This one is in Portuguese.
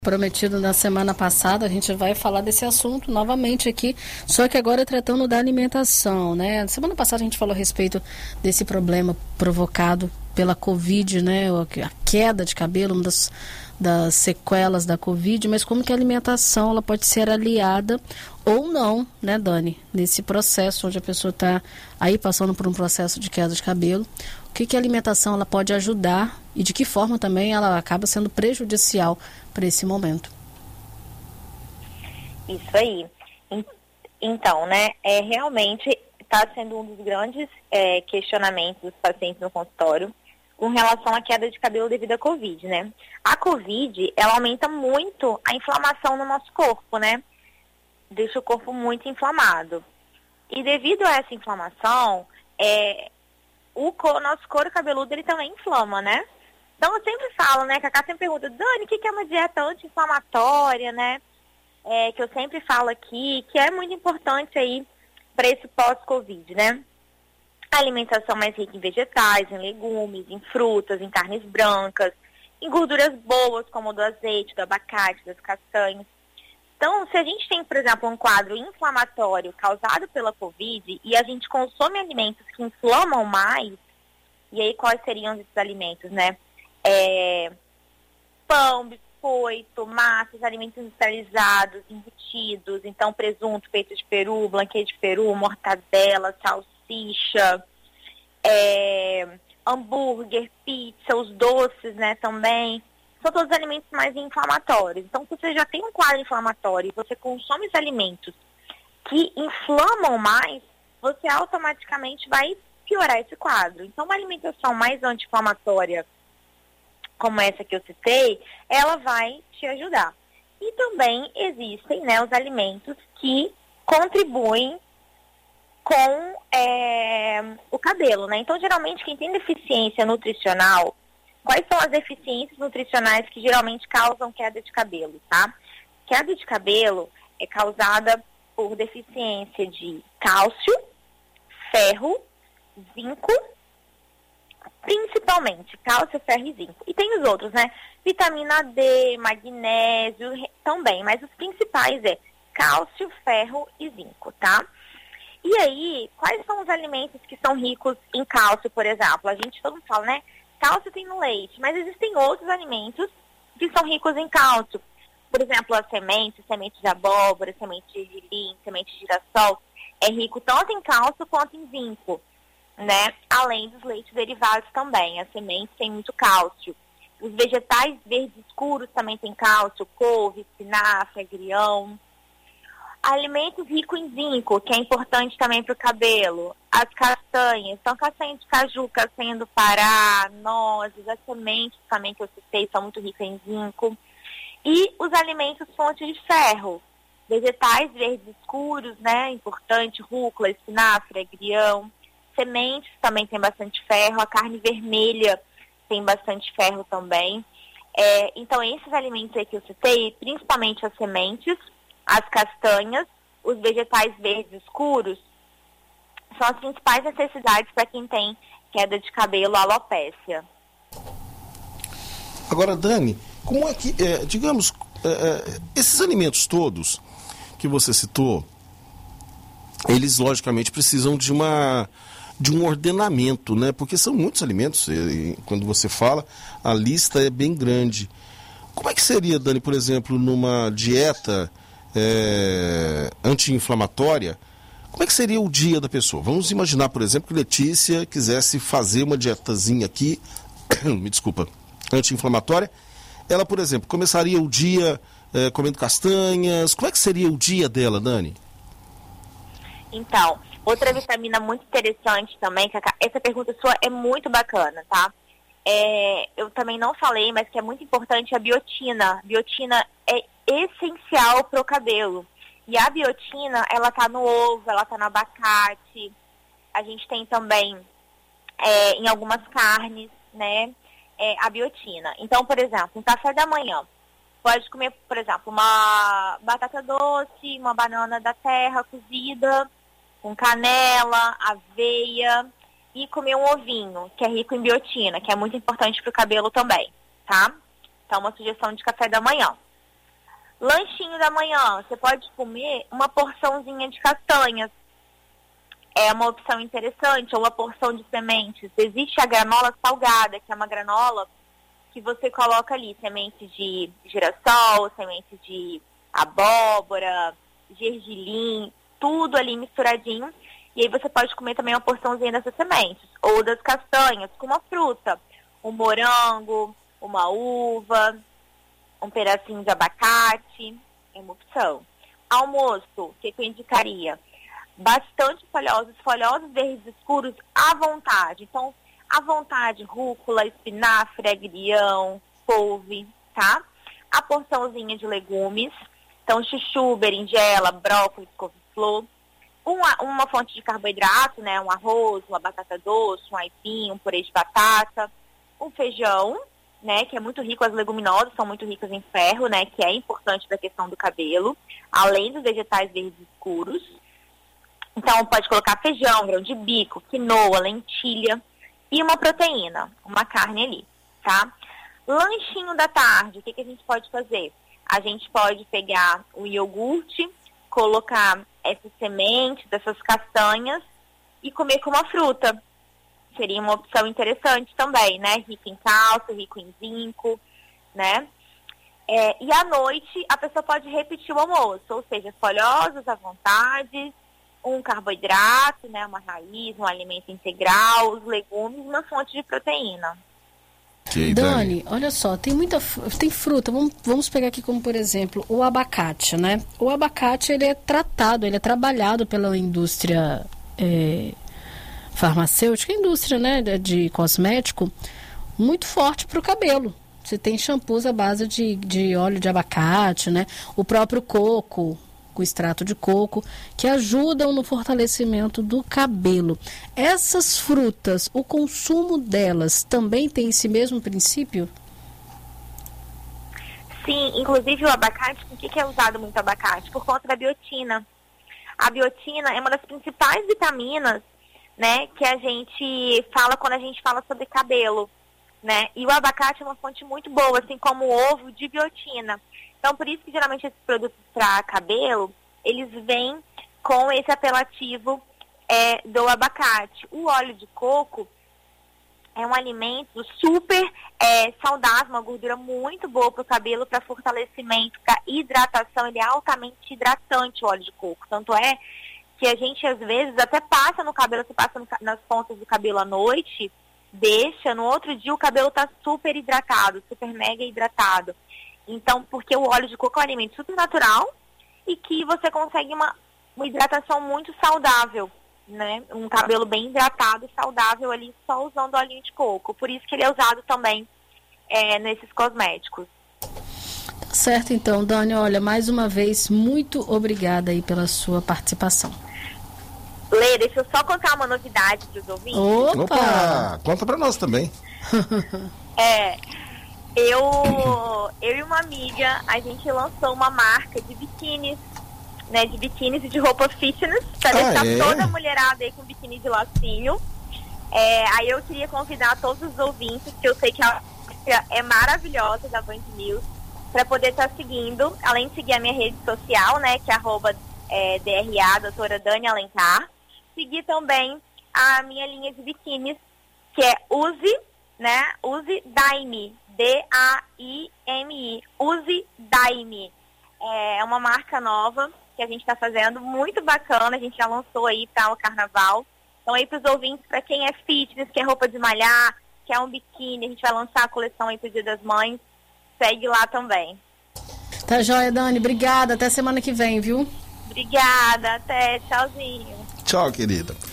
Prometido na semana passada, a gente vai falar desse assunto novamente aqui, só que agora tratando da alimentação, né? Semana passada a gente falou a respeito desse problema provocado pela Covid, né? A queda de cabelo, uma das sequelas da Covid, mas como que a alimentação ela pode ser aliada ou não, né, Dani? Nesse processo onde a pessoa está aí passando por um processo de queda de cabelo, o que a alimentação ela pode ajudar e de que forma também ela acaba sendo prejudicial para esse momento? Isso aí. Então, né, realmente está sendo um dos grandes questionamentos dos pacientes no consultório com relação à queda de cabelo devido à Covid, né? A Covid, ela aumenta muito a inflamação no nosso corpo, né? Deixa o corpo muito inflamado. E devido a essa inflamação, o nosso couro cabeludo, ele também inflama, né? Então eu sempre falo, né, que a Cacá sempre pergunta, Dani, o que é uma dieta anti-inflamatória, né? Que eu sempre falo aqui, que é muito importante aí para esse pós-Covid, né? A alimentação mais rica em vegetais, em legumes, em frutas, em carnes brancas, em gorduras boas, como do azeite, do abacate, das castanhas. Então, se a gente tem, por exemplo, um quadro inflamatório causado pela Covid e a gente consome alimentos que inflamam mais, e aí quais seriam esses alimentos, né? Pão, biscoito, massas, alimentos industrializados, embutidos, então presunto, peito de peru, blanquete de peru, mortadela, salsicha, hambúrguer, pizza, os doces, né, também. São todos alimentos mais inflamatórios. Então, se você já tem um quadro inflamatório e você consome os alimentos que inflamam mais, você automaticamente vai piorar esse quadro. Então, uma alimentação mais anti-inflamatória, como essa que eu citei, ela vai te ajudar. E também existem, né, os alimentos que contribuem com o cabelo, né? Então, geralmente, quem tem deficiência nutricional, quais são as deficiências nutricionais que geralmente causam queda de cabelo, tá? Queda de cabelo é causada por deficiência de cálcio, ferro, zinco, principalmente cálcio, ferro e zinco. E tem os outros, né? Vitamina D, magnésio também, mas os principais cálcio, ferro e zinco, tá? E aí, quais são os alimentos que são ricos em cálcio, por exemplo? Todo mundo fala, né? Cálcio tem no leite, mas existem outros alimentos que são ricos em cálcio. Por exemplo, as sementes de abóbora, semente de gergelim, semente de girassol, é rico tanto em cálcio quanto em zinco, né? Além dos leites derivados também, as sementes têm muito cálcio. Os vegetais verdes escuros também têm cálcio, couve, espinafre, agrião. Alimentos ricos em zinco, que é importante também para o cabelo. As castanhas, são castanha de caju, castanha do Pará, nozes, as sementes também que eu citei são muito ricas em zinco. E os alimentos fontes de ferro, vegetais verdes escuros, né, importante, rúcula, espinafre, agrião. Sementes também tem bastante ferro, a carne vermelha tem bastante ferro também. Então, esses alimentos aí que eu citei, principalmente as sementes, as castanhas, os vegetais verdes escuros, são as principais necessidades para quem tem queda de cabelo, alopécia. Agora, Dani, como é que, digamos, esses alimentos todos que você citou, eles logicamente precisam de um ordenamento, né? Porque são muitos alimentos, quando você fala, a lista é bem grande. Como é que seria, Dani, por exemplo, numa dieta anti-inflamatória, como é que seria o dia da pessoa? Vamos imaginar, por exemplo, que Letícia quisesse fazer uma dietazinha aqui, me desculpa, anti-inflamatória. Ela, por exemplo, começaria o dia comendo castanhas. Como é que seria o dia dela, Dani? Então, outra vitamina muito interessante também, essa pergunta sua é muito bacana, tá? Eu também não falei, mas que é muito importante, a biotina. Biotina é essencial para o cabelo. E a biotina, ela tá no ovo, ela tá no abacate. A gente tem também em algumas carnes, né? A biotina. Então, por exemplo, no café da manhã, pode comer, por exemplo, uma batata doce, uma banana da terra cozida, com canela, aveia, e comer um ovinho, que é rico em biotina, que é muito importante para o cabelo também, tá? Então, uma sugestão de café da manhã. Lanchinho da manhã, você pode comer uma porçãozinha de castanhas. É uma opção interessante, ou uma porção de sementes. Existe a granola salgada, que é uma granola que você coloca ali sementes de girassol, sementes de abóbora, gergelim, tudo ali misturadinho. E aí você pode comer também uma porçãozinha dessas sementes, ou das castanhas, com uma fruta. Um morango, uma uva, um pedacinho de abacate, é uma opção. Almoço, o que eu indicaria? Bastante folhosos verdes escuros à vontade. Então, à vontade, rúcula, espinafre, agrião, couve, tá? A porçãozinha de legumes, então chuchu, berinjela, brócolis, couve-flor. Uma fonte de carboidrato, né? Um arroz, uma batata doce, um aipim, um purê de batata, um feijão, né? Que é muito rico, as leguminosas são muito ricas em ferro, né? Que é importante para a questão do cabelo, além dos vegetais verdes escuros. Então, pode colocar feijão, grão de bico, quinoa, lentilha e uma proteína, uma carne ali, tá? Lanchinho da tarde, o que a gente pode fazer? A gente pode pegar o iogurte, colocar essas sementes, essas castanhas e comer com uma fruta. Seria uma opção interessante também, né? Rico em cálcio, rico em zinco, né? E à noite, a pessoa pode repetir o almoço, ou seja, folhosos à vontade, um carboidrato, né, uma raiz, um alimento integral, os legumes e uma fonte de proteína. Okay, Dani, olha só, tem fruta, vamos pegar aqui como, por exemplo, o abacate, né? O abacate, ele é trabalhado pela indústria farmacêutica, indústria, né, de cosmético, muito forte para o cabelo. Você tem shampoos à base de óleo de abacate, né? O próprio coco, com extrato de coco, que ajudam no fortalecimento do cabelo. Essas frutas, o consumo delas também tem esse mesmo princípio? Sim, inclusive o abacate, por que é usado muito abacate? Por conta da biotina. A biotina é uma das principais vitaminas, né, que a gente fala quando a gente fala sobre cabelo, né? E o abacate é uma fonte muito boa, assim como o ovo, de biotina. Então, por isso que geralmente esses produtos para cabelo, eles vêm com esse apelativo do abacate. O óleo de coco é um alimento super saudável, uma gordura muito boa para o cabelo, para fortalecimento, para hidratação. Ele é altamente hidratante, o óleo de coco. Tanto é que a gente, às vezes, até passa no cabelo, você passa nas pontas do cabelo à noite, deixa, no outro dia o cabelo está super hidratado, super mega hidratado. Então, porque o óleo de coco é um alimento super natural e que você consegue uma hidratação muito saudável, né? Um cabelo bem hidratado e saudável ali só usando óleo de coco. Por isso que ele é usado também nesses cosméticos. Tá certo, então, Dani. Olha, mais uma vez, muito obrigada aí pela sua participação. Lê, deixa eu só contar uma novidade para os ouvintes. Opa! Conta para nós também. Eu e uma amiga, a gente lançou uma marca de biquínis, né, de biquínis e de roupa fitness, para deixar toda a mulherada aí com biquíni de lacinho. Aí eu queria convidar todos os ouvintes, que eu sei que a é maravilhosa da Band News, para poder estar seguindo, além de seguir a minha rede social, né, que é @DRA, doutora Dani Alencar, seguir também a minha linha de biquínis, que é Use Daime, D-A-I-M-I, Use Daime. É uma marca nova que a gente está fazendo, muito bacana, a gente já lançou aí para o carnaval. Então aí para os ouvintes, para quem é fitness, quer roupa de malhar, quer um biquíni, a gente vai lançar a coleção aí pro Dia das Mães, segue lá também. Tá joia, Dani, obrigada, até semana que vem, viu? Obrigada, até, tchauzinho. Tchau, querida.